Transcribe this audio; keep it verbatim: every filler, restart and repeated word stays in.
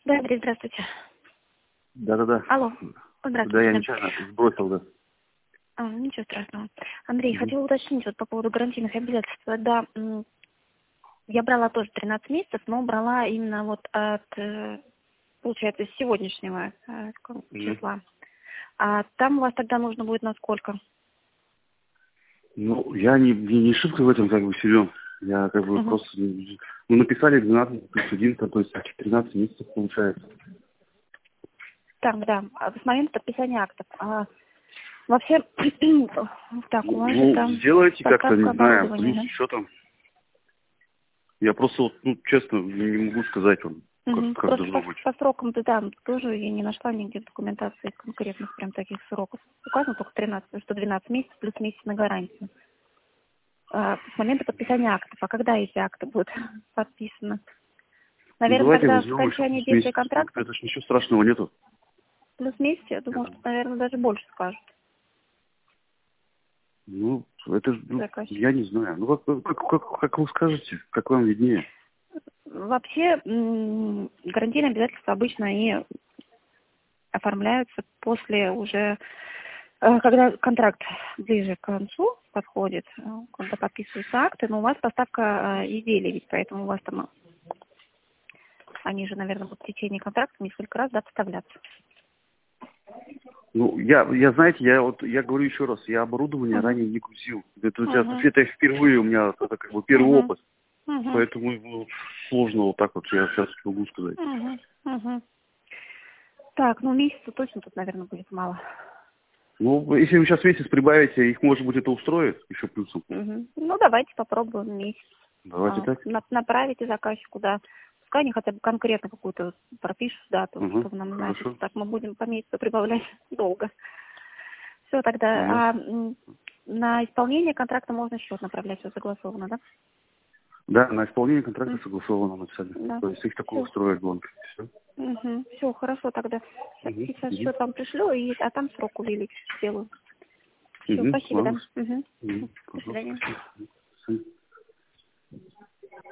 Да, Андрей, здравствуйте. Да-да-да. Алло. Здравствуйте. Да, я нечаянно сбросил, да. А, ничего страшного. Андрей, Мгм. хотела уточнить вот по поводу гарантийных обязательств. Да, м, я брала тоже тринадцать месяцев, но брала именно вот от, э, получается, с сегодняшнего э, к- Мгм. числа. А там у вас тогда нужно будет на сколько? Ну, я не, не, не шибко в этом как бы силен. Я как бы Мгм. просто... Ну, написали двенадцать плюс один, то есть тринадцать месяцев получается. Так, да, а с момента подписания актов. А вообще, так, у вас же Ну, там сделайте как-то, поставка не знаю, оборудования, плюс да? что там. Я просто, вот, ну, честно, не могу сказать вам, как, Мгм. как Просто должно по, быть. по срокам да, там тоже я не нашла нигде в документации конкретных прям таких сроков. Указано только тринадцать, что двенадцать месяцев плюс месяц на гарантию. А, с момента подписания актов. А когда эти акты будут подписаны? Ну, Наверное, давайте тогда с возьмем еще окончания плюс действия месяц. Ну, контракта это ж ничего страшного нету. плюс месяц, я Я думаю, что, думаю. наверное, даже больше скажут Ну, это ж, ну, заказчик. я не знаю. Ну, как, как, как, как вы скажете, как вам виднее. Вообще, м, гарантийные обязательства обычно они оформляются после уже, э, когда контракт ближе к концу подходит, э, когда подписываются акты, но у вас поставка э, изделий, ведь поэтому у вас там, э, они же, наверное, будут в течение контракта несколько раз, да, поставляться. Ну, я, я, знаете, я вот, я говорю еще раз, я оборудование Угу. ранее не грузил. Это, это, Угу. это впервые у меня, это как бы первый Угу. опыт. Угу. Поэтому ну, сложно вот так вот, я сейчас могу сказать. Угу. Угу. Так, ну месяца точно тут, наверное, будет мало. Ну, если вы сейчас месяц прибавите, их, может быть, это устроит еще плюсом. Угу. Ну, давайте попробуем месяц. Давайте А, так. на- направите заказчику, да. Пускай они хотя бы конкретно какую-то пропишут дату, Угу, чтобы нам знать, если хорошо. так мы будем по месяцу прибавлять долго. Все, Ясно. тогда а, м, на исполнение контракта можно счет направлять, все согласовано, да? Да, на исполнение контракта М, согласовано написали. Да. То есть их такое Все. устроит банк. Все. Угу. Все, хорошо тогда. Ща- Угу, Сейчас угу. счет вам пришлю, и, а там срок увеличу, сделаю. Все, Угу, спасибо, да. ладно. Угу. Угу, До пожалуйста, свидания. спасибо. До свидания.